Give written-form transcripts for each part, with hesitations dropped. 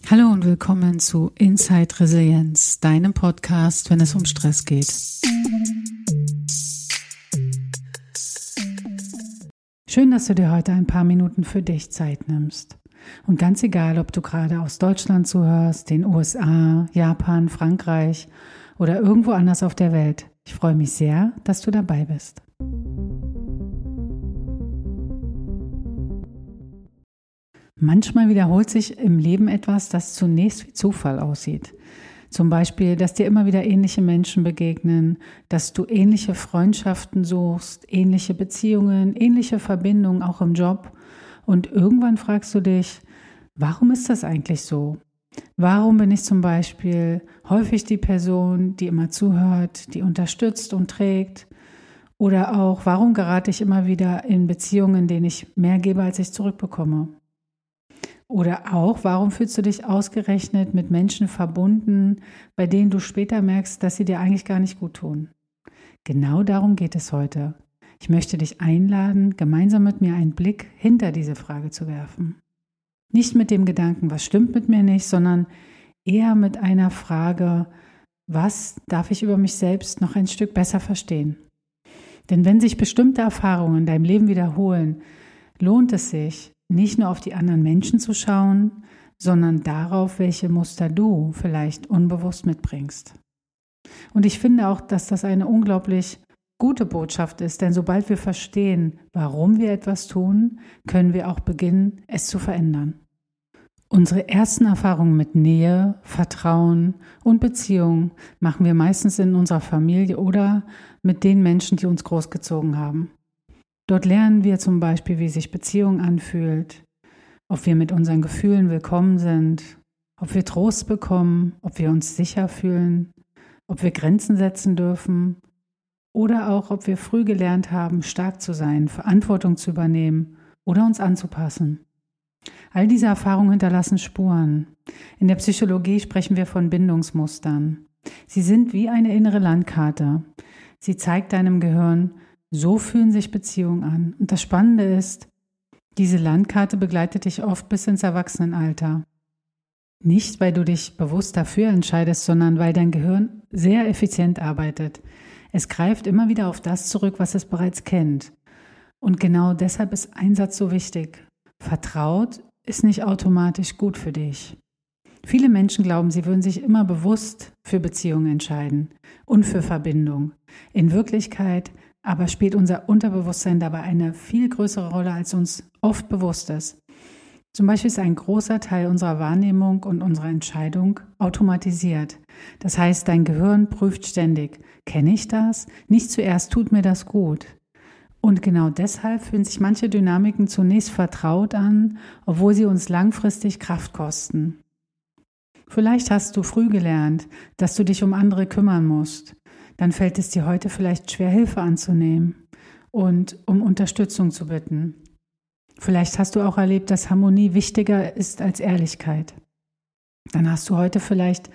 Hallo und willkommen zu Inside Resilienz, deinem Podcast, wenn es um Stress geht. Schön, dass du dir heute ein paar Minuten für dich Zeit nimmst. Und ganz egal, ob du gerade aus Deutschland zuhörst, den USA, Japan, Frankreich oder irgendwo anders auf der Welt, ich freue mich sehr, dass du dabei bist. Manchmal wiederholt sich im Leben etwas, das zunächst wie Zufall aussieht. Zum Beispiel, dass dir immer wieder ähnliche Menschen begegnen, dass du ähnliche Freundschaften suchst, ähnliche Beziehungen, ähnliche Verbindungen auch im Job. Und irgendwann fragst du dich, warum ist das eigentlich so? Warum bin ich zum Beispiel häufig die Person, die immer zuhört, die unterstützt und trägt? Oder auch, warum gerate ich immer wieder in Beziehungen, in denen ich mehr gebe, als ich zurückbekomme? Oder auch, warum fühlst du dich ausgerechnet mit Menschen verbunden, bei denen du später merkst, dass sie dir eigentlich gar nicht gut tun? Genau darum geht es heute. Ich möchte dich einladen, gemeinsam mit mir einen Blick hinter diese Frage zu werfen. Nicht mit dem Gedanken, was stimmt mit mir nicht, sondern eher mit einer Frage, was darf ich über mich selbst noch ein Stück besser verstehen? Denn wenn sich bestimmte Erfahrungen in deinem Leben wiederholen, lohnt es sich, nicht nur auf die anderen Menschen zu schauen, sondern darauf, welche Muster du vielleicht unbewusst mitbringst. Und ich finde auch, dass das eine unglaublich gute Botschaft ist, denn sobald wir verstehen, warum wir etwas tun, können wir auch beginnen, es zu verändern. Unsere ersten Erfahrungen mit Nähe, Vertrauen und Beziehung machen wir meistens in unserer Familie oder mit den Menschen, die uns großgezogen haben. Dort lernen wir zum Beispiel, wie sich Beziehung anfühlt, ob wir mit unseren Gefühlen willkommen sind, ob wir Trost bekommen, ob wir uns sicher fühlen, ob wir Grenzen setzen dürfen oder auch, ob wir früh gelernt haben, stark zu sein, Verantwortung zu übernehmen oder uns anzupassen. All diese Erfahrungen hinterlassen Spuren. In der Psychologie sprechen wir von Bindungsmustern. Sie sind wie eine innere Landkarte. Sie zeigt deinem Gehirn, so fühlen sich Beziehungen an. Und das Spannende ist, diese Landkarte begleitet dich oft bis ins Erwachsenenalter. Nicht, weil du dich bewusst dafür entscheidest, sondern weil dein Gehirn sehr effizient arbeitet. Es greift immer wieder auf das zurück, was es bereits kennt. Und genau deshalb ist ein Satz so wichtig. Vertraut ist nicht automatisch gut für dich. Viele Menschen glauben, sie würden sich immer bewusst für Beziehungen entscheiden und für Verbindung. In Wirklichkeit aber spielt unser Unterbewusstsein dabei eine viel größere Rolle, als uns oft bewusst ist. Zum Beispiel ist ein großer Teil unserer Wahrnehmung und unserer Entscheidung automatisiert. Das heißt, dein Gehirn prüft ständig, kenne ich das? Nicht zuerst, tut mir das gut? Und genau deshalb fühlen sich manche Dynamiken zunächst vertraut an, obwohl sie uns langfristig Kraft kosten. Vielleicht hast du früh gelernt, dass du dich um andere kümmern musst. Dann fällt es dir heute vielleicht schwer, Hilfe anzunehmen und um Unterstützung zu bitten. Vielleicht hast du auch erlebt, dass Harmonie wichtiger ist als Ehrlichkeit. Dann hast du heute vielleicht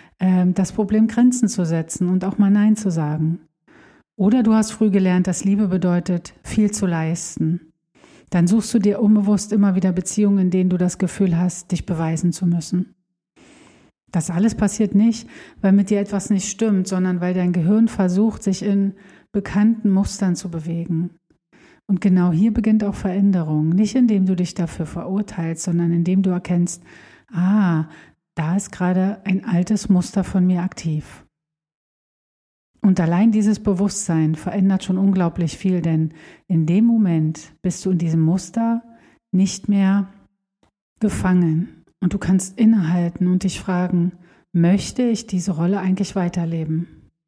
das Problem, Grenzen zu setzen und auch mal Nein zu sagen. Oder du hast früh gelernt, dass Liebe bedeutet, viel zu leisten. Dann suchst du dir unbewusst immer wieder Beziehungen, in denen du das Gefühl hast, dich beweisen zu müssen. Das alles passiert nicht, weil mit dir etwas nicht stimmt, sondern weil dein Gehirn versucht, sich in bekannten Mustern zu bewegen. Und genau hier beginnt auch Veränderung. Nicht indem du dich dafür verurteilst, sondern indem du erkennst, da ist gerade ein altes Muster von mir aktiv. Und allein dieses Bewusstsein verändert schon unglaublich viel, denn in dem Moment bist du in diesem Muster nicht mehr gefangen. Und du kannst innehalten und dich fragen, möchte ich diese Rolle eigentlich weiterleben?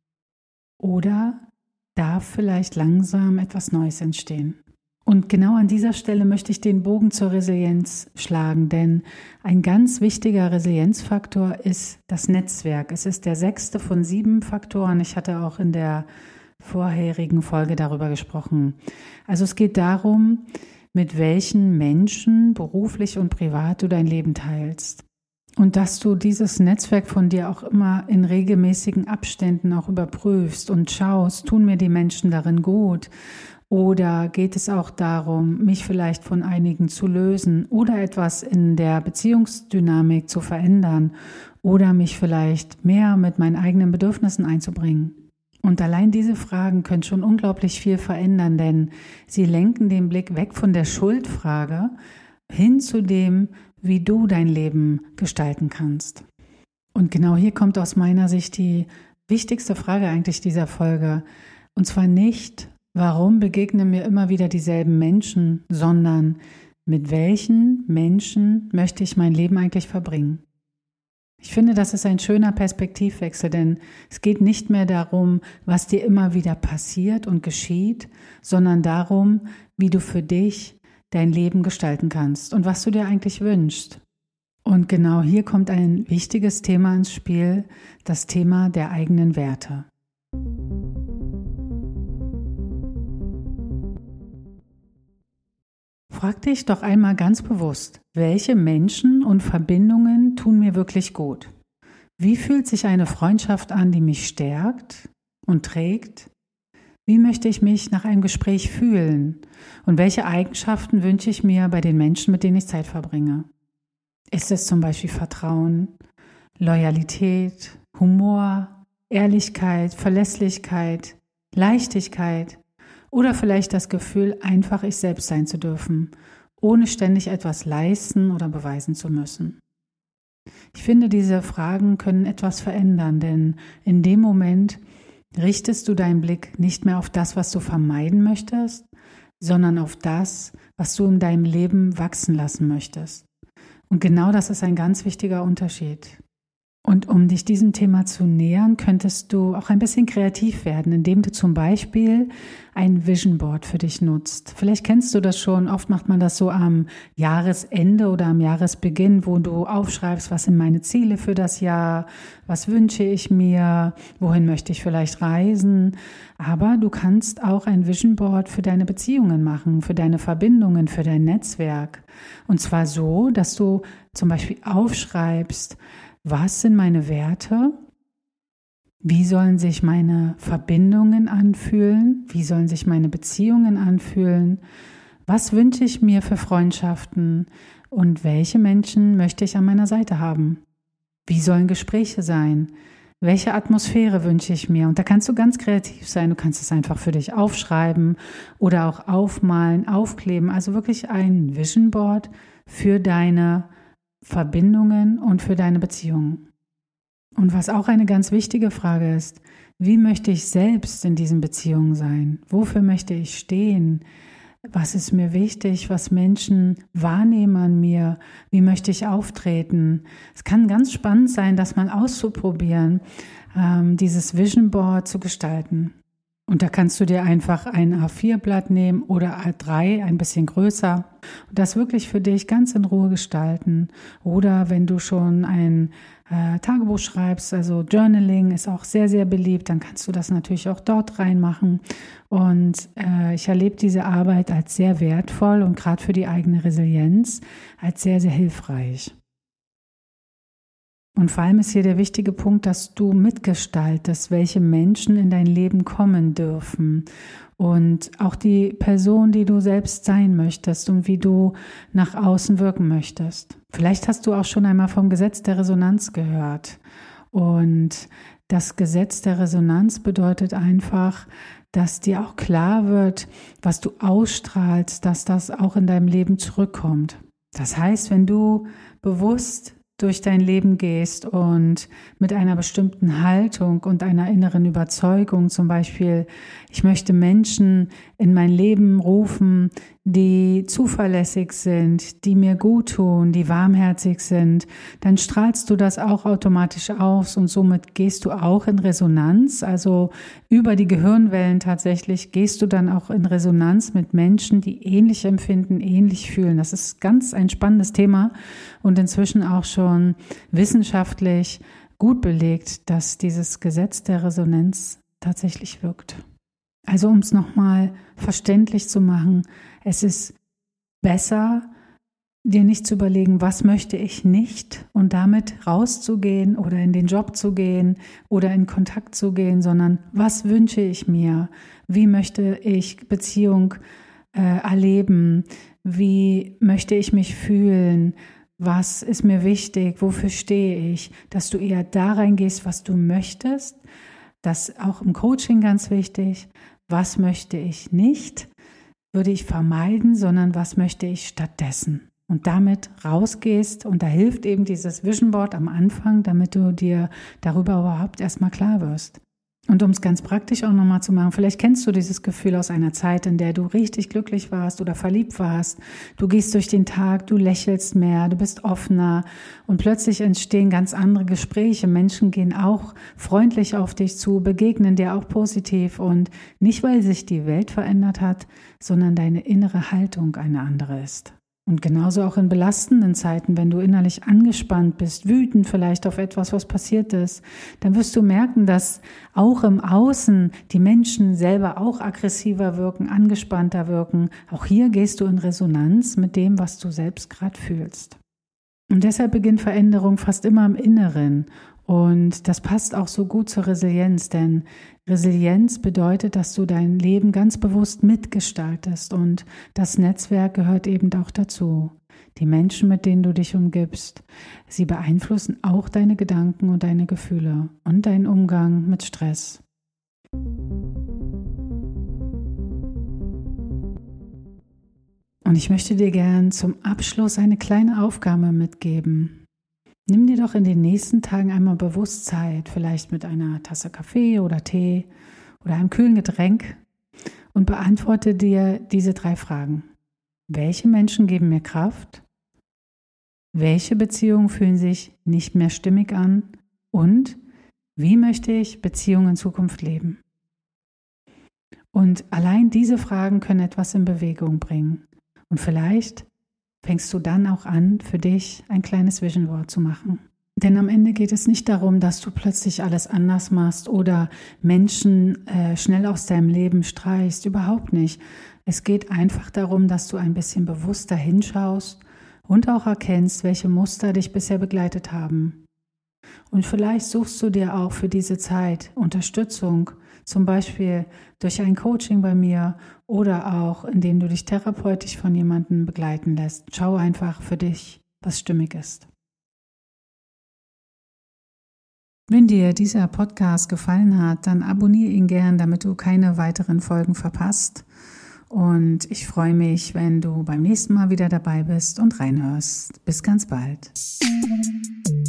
Oder darf vielleicht langsam etwas Neues entstehen? Und genau an dieser Stelle möchte ich den Bogen zur Resilienz schlagen, denn ein ganz wichtiger Resilienzfaktor ist das Netzwerk. Es ist der 6. von 7 Faktoren. Ich hatte auch in der vorherigen Folge darüber gesprochen. Also es geht darum, mit welchen Menschen, beruflich und privat, du dein Leben teilst. Und dass du dieses Netzwerk von dir auch immer in regelmäßigen Abständen auch überprüfst und schaust, tun mir die Menschen darin gut? Oder geht es auch darum, mich vielleicht von einigen zu lösen oder etwas in der Beziehungsdynamik zu verändern oder mich vielleicht mehr mit meinen eigenen Bedürfnissen einzubringen? Und allein diese Fragen können schon unglaublich viel verändern, denn sie lenken den Blick weg von der Schuldfrage hin zu dem, wie du dein Leben gestalten kannst. Und genau hier kommt aus meiner Sicht die wichtigste Frage eigentlich dieser Folge. Und zwar nicht, warum begegnen mir immer wieder dieselben Menschen, sondern mit welchen Menschen möchte ich mein Leben eigentlich verbringen? Ich finde, das ist ein schöner Perspektivwechsel, denn es geht nicht mehr darum, was dir immer wieder passiert und geschieht, sondern darum, wie du für dich dein Leben gestalten kannst und was du dir eigentlich wünschst. Und genau hier kommt ein wichtiges Thema ins Spiel, das Thema der eigenen Werte. Frag dich doch einmal ganz bewusst, welche Menschen und Verbindungen tun mir wirklich gut? Wie fühlt sich eine Freundschaft an, die mich stärkt und trägt? Wie möchte ich mich nach einem Gespräch fühlen? Und welche Eigenschaften wünsche ich mir bei den Menschen, mit denen ich Zeit verbringe? Ist es zum Beispiel Vertrauen, Loyalität, Humor, Ehrlichkeit, Verlässlichkeit, Leichtigkeit? Oder vielleicht das Gefühl, einfach ich selbst sein zu dürfen, ohne ständig etwas leisten oder beweisen zu müssen. Ich finde, diese Fragen können etwas verändern, denn in dem Moment richtest du deinen Blick nicht mehr auf das, was du vermeiden möchtest, sondern auf das, was du in deinem Leben wachsen lassen möchtest. Und genau das ist ein ganz wichtiger Unterschied. Und um dich diesem Thema zu nähern, könntest du auch ein bisschen kreativ werden, indem du zum Beispiel ein Vision Board für dich nutzt. Vielleicht kennst du das schon, oft macht man das so am Jahresende oder am Jahresbeginn, wo du aufschreibst, was sind meine Ziele für das Jahr, was wünsche ich mir, wohin möchte ich vielleicht reisen. Aber du kannst auch ein Vision Board für deine Beziehungen machen, für deine Verbindungen, für dein Netzwerk. Und zwar so, dass du zum Beispiel aufschreibst, was sind meine Werte? Wie sollen sich meine Verbindungen anfühlen? Wie sollen sich meine Beziehungen anfühlen? Was wünsche ich mir für Freundschaften? Und welche Menschen möchte ich an meiner Seite haben? Wie sollen Gespräche sein? Welche Atmosphäre wünsche ich mir? Und da kannst du ganz kreativ sein. Du kannst es einfach für dich aufschreiben oder auch aufmalen, aufkleben. Also wirklich ein Vision Board für deine Verbindungen und für deine Beziehungen. Und was auch eine ganz wichtige Frage ist, wie möchte ich selbst in diesen Beziehungen sein? Wofür möchte ich stehen? Was ist mir wichtig? Was Menschen wahrnehmen an mir? Wie möchte ich auftreten? Es kann ganz spannend sein, das mal auszuprobieren, dieses Vision Board zu gestalten. Und da kannst du dir einfach ein A4-Blatt nehmen oder A3, ein bisschen größer, und das wirklich für dich ganz in Ruhe gestalten. Oder wenn du schon ein Tagebuch schreibst, also Journaling ist auch sehr, sehr beliebt, dann kannst du das natürlich auch dort reinmachen. Und ich erlebe diese Arbeit als sehr wertvoll und gerade für die eigene Resilienz als sehr, sehr hilfreich. Und vor allem ist hier der wichtige Punkt, dass du mitgestaltest, welche Menschen in dein Leben kommen dürfen und auch die Person, die du selbst sein möchtest und wie du nach außen wirken möchtest. Vielleicht hast du auch schon einmal vom Gesetz der Resonanz gehört. Und das Gesetz der Resonanz bedeutet einfach, dass dir auch klar wird, was du ausstrahlst, dass das auch in deinem Leben zurückkommt. Das heißt, wenn du bewusst durch dein Leben gehst und mit einer bestimmten Haltung und einer inneren Überzeugung, zum Beispiel, ich möchte Menschen in mein Leben rufen, die zuverlässig sind, die mir gut tun, die warmherzig sind, dann strahlst du das auch automatisch aus und somit gehst du auch in Resonanz, also über die Gehirnwellen tatsächlich gehst du dann auch in Resonanz mit Menschen, die ähnlich empfinden, ähnlich fühlen. Das ist ganz ein spannendes Thema und inzwischen auch schon wissenschaftlich gut belegt, dass dieses Gesetz der Resonanz tatsächlich wirkt. Also um es nochmal verständlich zu machen, es ist besser, dir nicht zu überlegen, was möchte ich nicht und damit rauszugehen oder in den Job zu gehen oder in Kontakt zu gehen, sondern was wünsche ich mir? Wie möchte ich Beziehung erleben? Wie möchte ich mich fühlen? Was ist mir wichtig? Wofür stehe ich? Dass du eher da reingehst, was du möchtest. Das ist auch im Coaching ganz wichtig. Was möchte ich nicht? Würde ich vermeiden, sondern was möchte ich stattdessen? Und damit rausgehst, und da hilft eben dieses Vision Board am Anfang, damit du dir darüber überhaupt erstmal klar wirst. Und um es ganz praktisch auch nochmal zu machen, vielleicht kennst du dieses Gefühl aus einer Zeit, in der du richtig glücklich warst oder verliebt warst. Du gehst durch den Tag, du lächelst mehr, du bist offener und plötzlich entstehen ganz andere Gespräche. Menschen gehen auch freundlich auf dich zu, begegnen dir auch positiv und nicht, weil sich die Welt verändert hat, sondern deine innere Haltung eine andere ist. Und genauso auch in belastenden Zeiten, wenn du innerlich angespannt bist, wütend vielleicht auf etwas, was passiert ist, dann wirst du merken, dass auch im Außen die Menschen selber auch aggressiver wirken, angespannter wirken. Auch hier gehst du in Resonanz mit dem, was du selbst gerade fühlst. Und deshalb beginnt Veränderung fast immer im Inneren. Und das passt auch so gut zur Resilienz, denn Resilienz bedeutet, dass du dein Leben ganz bewusst mitgestaltest und das Netzwerk gehört eben auch dazu. Die Menschen, mit denen du dich umgibst, sie beeinflussen auch deine Gedanken und deine Gefühle und deinen Umgang mit Stress. Und ich möchte dir gern zum Abschluss eine kleine Aufgabe mitgeben. Nimm dir doch in den nächsten Tagen einmal bewusst Zeit, vielleicht mit einer Tasse Kaffee oder Tee oder einem kühlen Getränk und beantworte dir diese 3 Fragen. Welche Menschen geben mir Kraft? Welche Beziehungen fühlen sich nicht mehr stimmig an? Und wie möchte ich Beziehungen in Zukunft leben? Und allein diese Fragen können etwas in Bewegung bringen. Und vielleicht fängst du dann auch an, für dich ein kleines Vision Board zu machen. Denn am Ende geht es nicht darum, dass du plötzlich alles anders machst oder Menschen schnell aus deinem Leben streichst. Überhaupt nicht. Es geht einfach darum, dass du ein bisschen bewusster hinschaust und auch erkennst, welche Muster dich bisher begleitet haben. Und vielleicht suchst du dir auch für diese Zeit Unterstützung, zum Beispiel durch ein Coaching bei mir oder auch indem du dich therapeutisch von jemandem begleiten lässt. Schau einfach für dich, was stimmig ist. Wenn dir dieser Podcast gefallen hat, dann abonniere ihn gern, damit du keine weiteren Folgen verpasst. Und ich freue mich, wenn du beim nächsten Mal wieder dabei bist und reinhörst. Bis ganz bald.